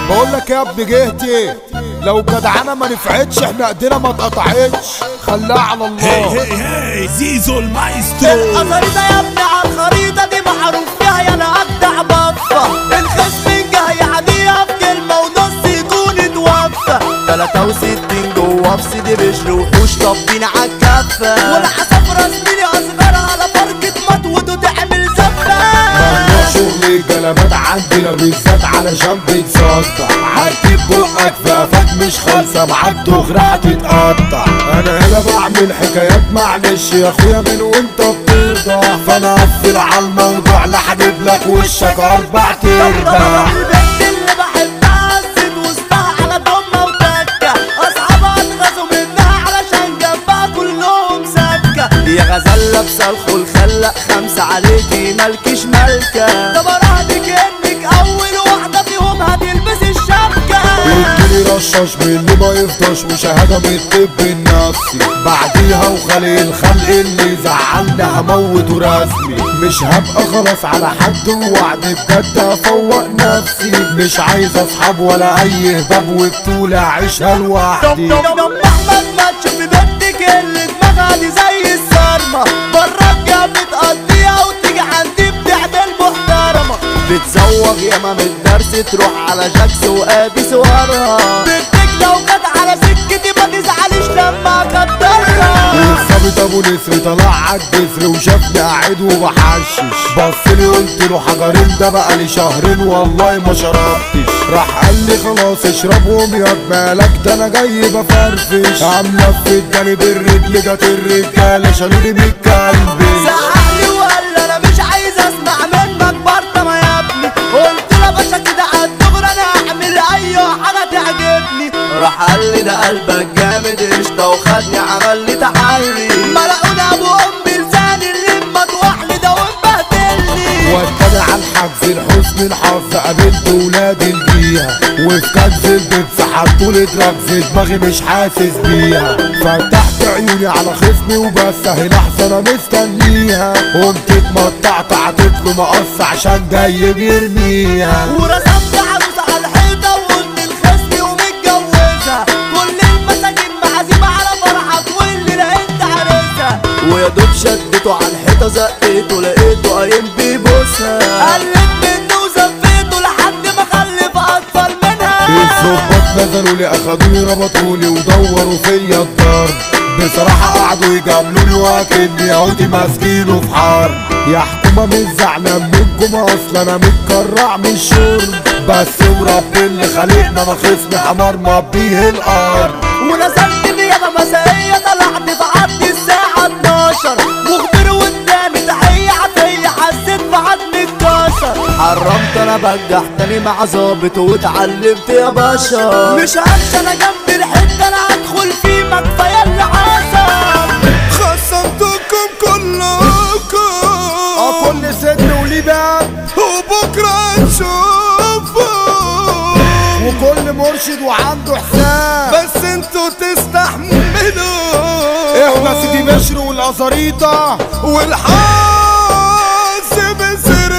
بقول لك يا ابن جهتي لو جدعانه ما نفعتش احنا ايدينا ما اتقطعتش، خليها على الله. هي زيزو المايسترو. الخريطة يا ابني على الخريطة دي معروف فيها يا انا اجدع بفة. الخصم جاي عليها بكلمة ونص يكون اتوفى. 63 جوا في سيدي بشر وحوش طابين عالكفة، والعصافرة زميلي اصغرها على فرقة مطوط وتعمل زفة. ممنوع شغل الجلبات عندنا بالذات علشان بتصدع. عدي بقك في قفاك مش خالصة معاك دغري هتتقطع. انا هنا بعمل حكايات معلش يا اخويا من وانت بترضع، فانا اقفل على الموضوع لحبيب لك وشك 4 ارباع. البنت اللي بحبها زيد وسطها على ضمة وتكة، اصحابها اتغاظوا منها علشان جنبها كلهم سكة. يا غزال لابسة الخلق 5 عليكي مالكيش مالكة. طب اراهنك انك اول واحدة فيهم هتلبسي الشبكة. اديني رشاش من اللي ما يفضاش وشهادة من الطب النفسي، بعديها وخلق الخلق اللي زعلني هموته رسمي. مش هبقى خلاص على حد ووعد بجد افوق نفسي، مش عايز اصحاب ولا اي هباب وبطولة اعيشها لوحدي. احمد ما تشوفي بنتك اللي دماغها دي زي الصرمة، برا الجا بتقضيها وتيجي عندي بتعمل محترمة. بتزوغ ياما من الدرس تروح على جاكس وادي صورها. بنتك لو جت على سكتي ما تزعليش لما اقدرها. الظابط ابو نسر طلع عالجسر وشافني قاعد وبحشش، بصلي قلت له حجرين ده بقالي شهرين والله ما شربتش. راح قال لي خلاص اشربهم يا مالك ده انا جاي بفرفش. قام لفت جاني بالرجل جت الرجاله شالوني من الكلب. زعقلي وقال لي انا مش عايز اسمع منك برطمة يا ابني. قلت له باشا كده عالدغري انا هعمل اي حاجة تعجبني. راح قال لي ده قلبك جامد قشطة وخدني عمل لي تحري. ملعون ابو امي لساني اللي مطوحني ده ومبهدلني. وداني على الحجز لحسن الحظ قابلت ولاد الجيهة، وفي كنز البيبس حطولي دراجز دماغي مش حاسس بيها. فتحت عيوني على خصمي وبس اهي لحظة انا مستنيها، قمت اتمطعت عطيتله مقص عشان جاي بيرميها. ورسمت عروسة على الحيطة وقلت لخصمي ومتجوزها. كل المساجين معازيمة على فرحك واللي لقيت عريسها. ويا دوب شدته على الحيطة زقيته لقيته قايم بيبوسها. قلت منه وزفيته لحد ما خلف اطفال منها. الظباط نزلوا لي اخدوني ربطولي ودوروا فيا الضرب، بصراحة قعدوا يجاملوني واكني عودي ماسكينه في حرب. يا حكومة مش زعلان منكم اصلا انا متكرع من الشرب، بس ورب اللي خلقنا انا خصمي حمار مبيه الارض. ونزلت نيابة مسائية طلعت في عدي الساعة 12، مخبر واداني تحية عافية حسيت بعضمي اتكسر. حرمت انا بنجح تاني مع ظابط واتعلمت يا باشا. مش همشي انا جنب الحتة انا هدخل في مكفاية اللي عصب. خصمتكم كلكم كل سن وليه باب وبكره نشوفه، وكل مرشد وعنده حساب، بس انتوا تستحملوا. احنا سيدي بشر والازاريطة والحظ بظروفه.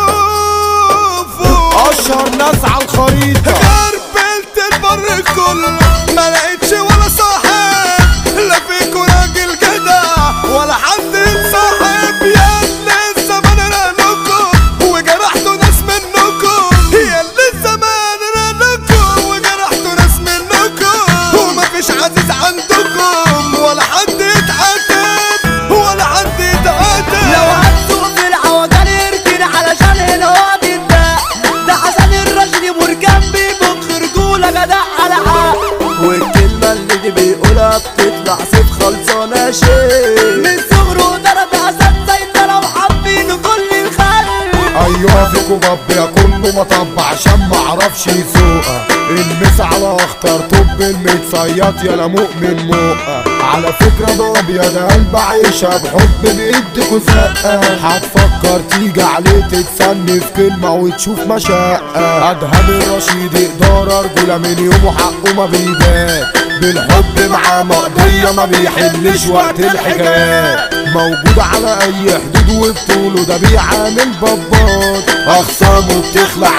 اشهر ناس على الخريطة. قربلت البر كله ما لقيتش ولا صاحب، لا فيكوا راجل جدع ولا حد يتصاحب. يا اللي الزمان رانكم وجرحتوا ناس منكم، يا اللي الزمان رانكم وجرحتوا ناس منكم. ومفيش عزيز عندكم ولا حد يتعاتب ولا حد يتعاتب. لو هتسوق في العوجل اركن علشان هنا هو بيتباع. ده حسن الرشدي مركب بيبخ رجولة جدع على حق، والكلمة اللي دي بيقولها بتطلع سيف خلصانة شيء. من صغره ضرب أسد سيطرة وحابين كل الخلق. ايوه فيكوا باب يا كله مطب عشان معرفش يسوقها. المس على اخطر طب المتصيط يا لا مؤمن موقع. على فكرة ده ابيض قلب عايشة بحب بايدكوا زقة، هتفكر تيجي عليه تتسني في كلمة وتشوف مشقة. ادهم الرشيد إدارة رجولة من يومه حقه ما بيبان، بالحب معاه مقضية ما بيحلش وقت الحكايات. موجود على اي حدود وبطوله ده بيعامل بابات، اخصامه بتخلع منه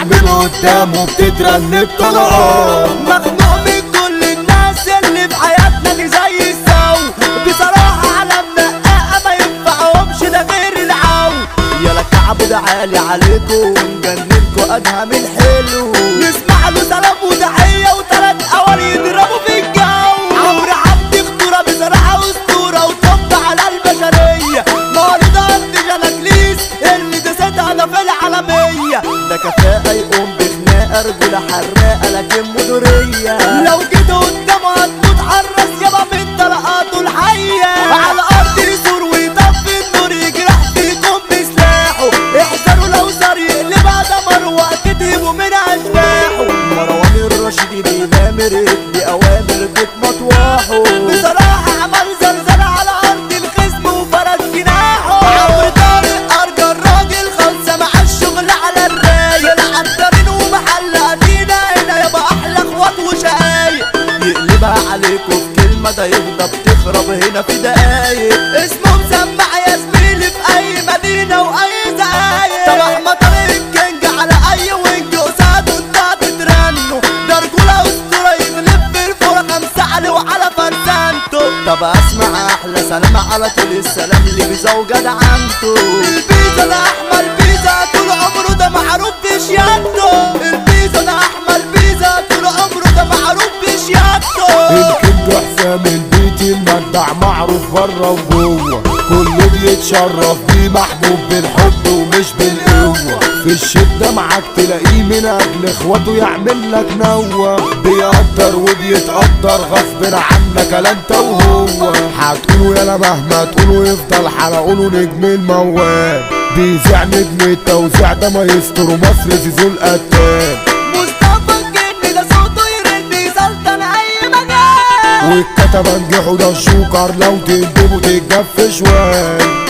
قدامه بتترنب طلقات. مخنوق من كل الناس اللي في حياتنا دي زي السو، بصراحة على منقاقة ما ينفعهمش ده غير العو. يالا كعب ده عالي عليكم ونجننكوا أدهم الحلو، نسمع له سلام وتحية وتلات أوار يضربوا في الجو. عمرو عبد خطورة بصراحة أسطورة وطب على البشرية، مولود عند جناكليس اللي دستها ده في العالمية. ده كفاءة يقوم بخناقة رجولة حراقة لكن مدورية، لو جيت قدامه هتموت حرس يابا من طلقاته الحية. على الأرض يثور ويطفي النور يجرح فيكم بسلاحه، احذروا لو صار يقلبها دمر وقت تهيبوا من أشباحه. مروان الرشيد بيغامر بأوامر بتمطوحه، بصراحة عمل زلزال على أرض الخصم وفرد جناحه. عمرو طارق أرجى الراجل خلصة مع الشغل على الرايق، العطارين ومحل قدينا هنا يابا أحلى اخوات وشقايق. يقلبها عليكوا في كلمة ده يغضب تخرب هنا في دقايق، اسمه مسمع يا زميلي في أي مدينة وأي زقايق. طب أحمد طارق الكينج على أي وينج قصاده انتوا هتترنوا، ده رجولة أسطورة يغلب في الفورة 5 علي وعلى فرسانته. طب أسمع أحلى سلام على طول السلام اللي بيزا وجدعنته. البيزا ده أحمد بيزا طول عمره ده معروف بشياكته، البيزا ده أحمد بيزا طول عمره ده معروف بشياكته. الكينج حسام البيت المدع معروف بره وجوه، كله بيتشرف بيه محبوب بالحب ومش بالقوة. في الشدة معاك تلاقيه من أجل إخواته يعمل لك نوة، بيقدر وبيتقدر غصب عنك لا انت وهو. هتقولوا يالا مهما تقولوا يفضل حلقوله نجم الموال، بيذيع نجم التوزيع ده مايسترو مصر زيزو القتال. مصطفى الجن ده صوته يرن يسلطن أي مجال، والكتبة نجحوا ده الجوكر لو تندبوا تتجف شوال.